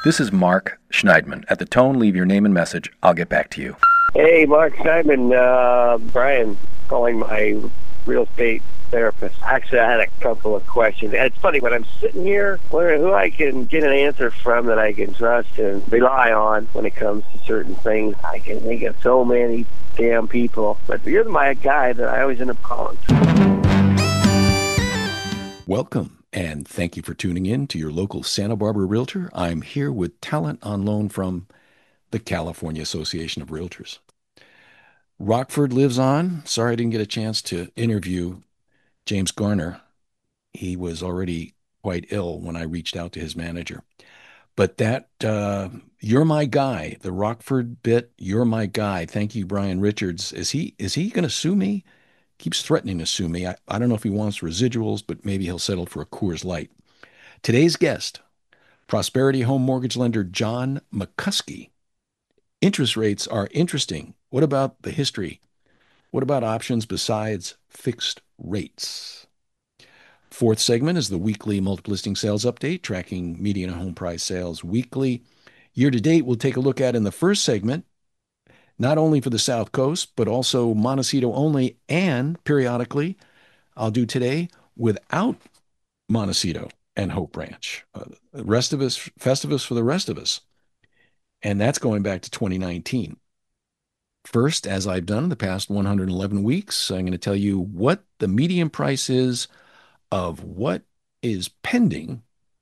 This is Mark Schneidman. At the tone, leave your name and message. I'll get back to you. Hey, Mark Simon, Brian, calling my real estate therapist. Actually, I had a couple of questions. And it's funny, when I'm sitting here wondering who I can get an answer from that I can trust and rely on when it comes to certain things, I can think of so many damn people. But you're my guy that I always end up calling. Welcome, and thank you for tuning in to your local Santa Barbara Realtor. I'm here with talent on loan from the California Association of Realtors. Rockford lives on. Sorry I didn't get a chance to interview James Garner. He was already quite ill when I reached out to his manager. But that, You're My Guy, the Rockford bit, You're My Guy. Thank you, Brian Richards. Is he going to sue me? Keeps threatening to sue me. I don't know if he wants residuals, but maybe he'll settle for a Coors Light. Today's guest, Prosperity Home Mortgage lender John McCuskey. Interest rates are interesting. What about the history? What about options besides fixed rates? Fourth segment is the weekly multiple listing sales update, tracking median home price sales weekly. Year to date, we'll take a look at in the first segment, not only for the South Coast, but also Montecito only, and periodically, I'll do today without Montecito and Hope Ranch. The rest of us, Festivus for the rest of us. And that's going back to 2019. First, as I've done in the past 111 weeks, I'm going to tell you what the median price is of what is pending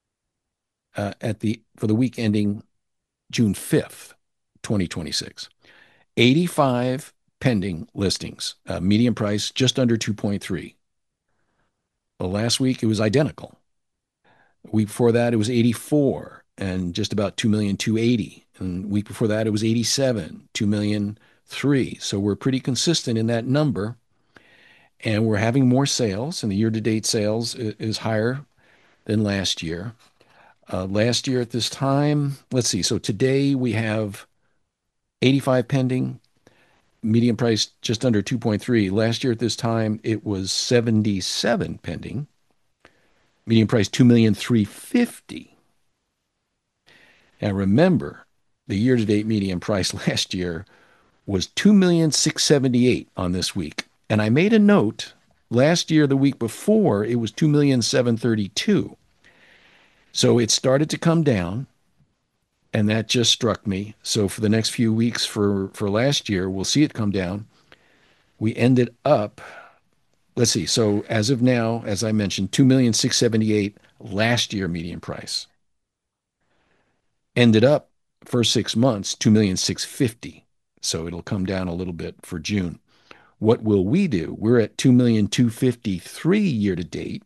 for the week ending June 5th, 2026. 85 pending listings, median price just under 2.3. Well, last week it was identical. The week before that it was 84 and just about 2,280,000. And the week before that it was 87, 2,000,003. So we're pretty consistent in that number. And we're having more sales, and the year-to-date sales is higher than last year. Last year at this time, let's see, so today we have 85 pending, median price just under 2.3. Last year at this time, it was 77 pending, median price 2,350,000. Now remember, the year-to-date median price last year was 2,678,000 on this week. And I made a note, last year, the week before, it was 2,732,000. So it started to come down, and that just struck me. So for the next few weeks for last year, we'll see it come down. We ended up, let's see, so as of now, as I mentioned, 2,678,000 last year median price. Ended up, first 6 months, 2,650,000. So it'll come down a little bit for June. What will we do? We're at 2,253,000 year to date.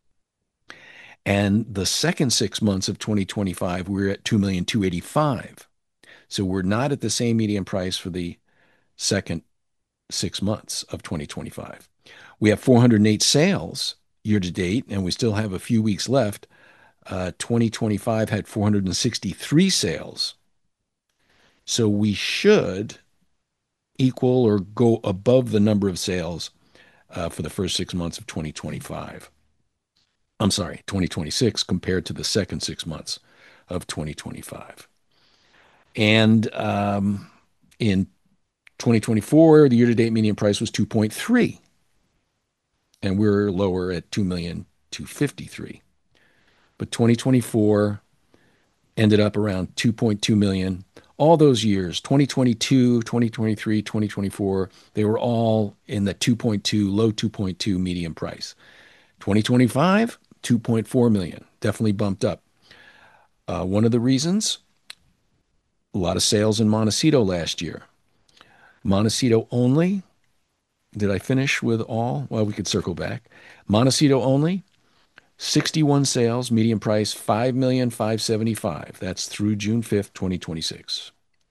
And the second 6 months of 2025, we're at 2,285,000. So we're not at the same median price for the second 6 months of 2025. We have 408 sales year to date, and we still have a few weeks left. 2025 had 463 sales. So we should equal or go above the number of sales for the first 6 months of 2025. I'm sorry, 2026 compared to the second 6 months of 2025. And in 2024, the year-to-date median price was 2.3, and we're lower at 2,253,000. But 2024 ended up around 2.2 million. All those years, 2022, 2023, 2024, they were all in the 2.2, low 2.2 median price. 2025, 2.4 million, definitely bumped up. One of the reasons, a lot of sales in Montecito last year. Montecito only, did I finish with all? Well, we could circle back. Montecito only, 61 sales, median price $5,575,000. That's through June 5th, 2026.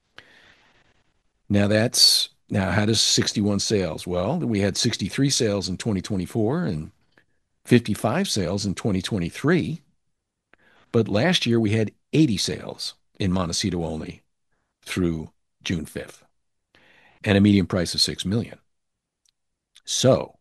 Now how does 61 sales? Well, we had 63 sales in 2024 and 55 sales in 2023. But last year we had 80 sales in Montecito only through June 5th and a median price of $6 million. So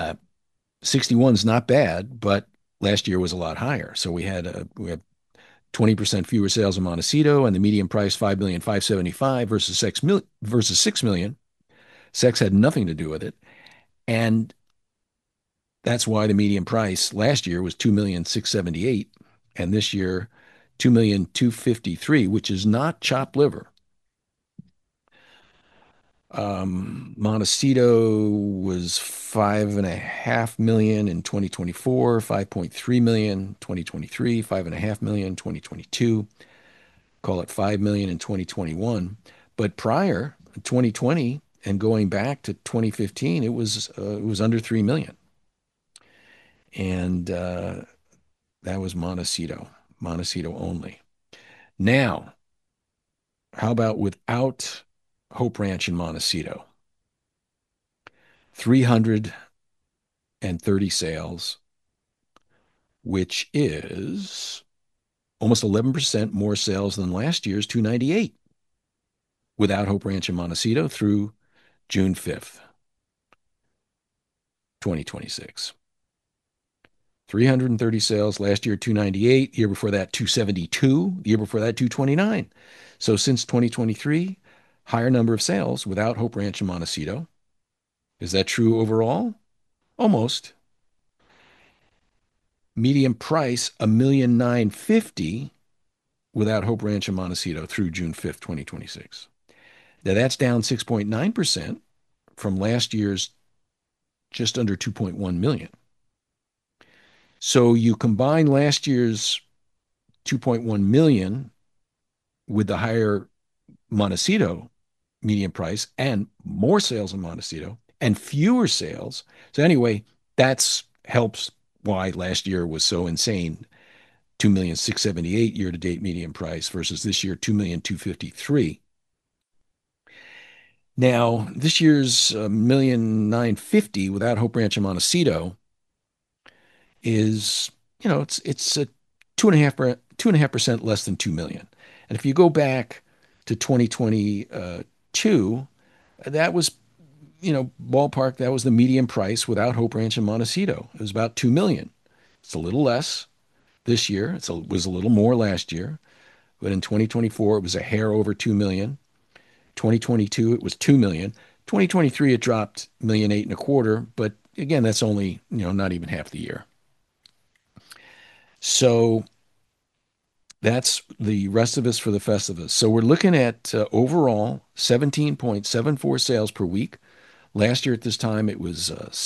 61 is not bad, but last year was a lot higher. So we had 20% fewer sales of Montecito, and the median price $5,575,000 versus $6 million. Sex had nothing to do with it, and that's why the median price last year was $2,678,000, and this year $2,253,000, which is not chopped liver. Montecito was $5.5 million in 2024, $5.3 million 2023, $5.5 million 2022. Call it $5 million in 2021. But prior 2020 and going back to 2015, it was under $3 million, and that was Montecito only. Now, how about without Hope Ranch in Montecito? 330 sales, which is almost 11% more sales than last year's 298 without Hope Ranch in Montecito through June 5th, 2026. 330 sales last year, 298, year before that 272, year before that 229. So since 2023, higher number of sales without Hope Ranch and Montecito. Is that true overall? Almost. Median price $1,950,000 without Hope Ranch and Montecito through June 5th, 2026. Now that's down 6.9% from last year's just under 2.1 million. So you combine last year's 2.1 million with the higher Montecito median price and more sales in Montecito and fewer sales. So anyway, that's helps why last year was so insane. 2,678,000 year-to-date median price versus this year 2,253,000. Now, this year's 1,950,000 without Hope Ranch and Montecito is, it's a 2.5% less than 2 million. And if you go back to 2022, that was, ballpark, that was the median price without Hope Ranch and Montecito. It was about 2 million. It's a little less this year. It was a little more last year. But in 2024, it was a hair over 2 million. 2022, it was 2 million. 2023, it dropped 1,825,000. But again, that's only, not even half the year. So that's the rest of us for the Festivus. So we're looking at overall 17.74 sales per week. Last year at this time, it was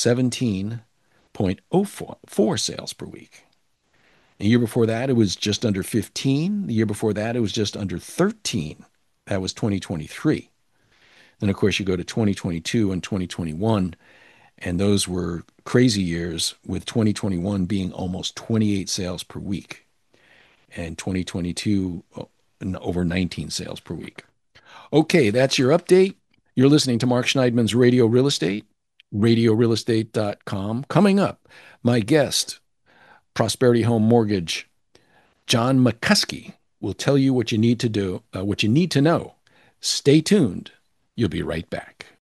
17.04 sales per week. The year before that, it was just under 15. The year before that, it was just under 13. That was 2023. Then, of course, you go to 2022 and 2021, and those were crazy years, with 2021 being almost 28 sales per week, and 2022 over 19 sales per week. Okay, that's your update. You're listening to Mark Schneidman's Radio Real Estate, radiorealestate.com. Coming up, my guest, Prosperity Home Mortgage, John McCuskey, will tell you what you need to know. Stay tuned. You'll be right back.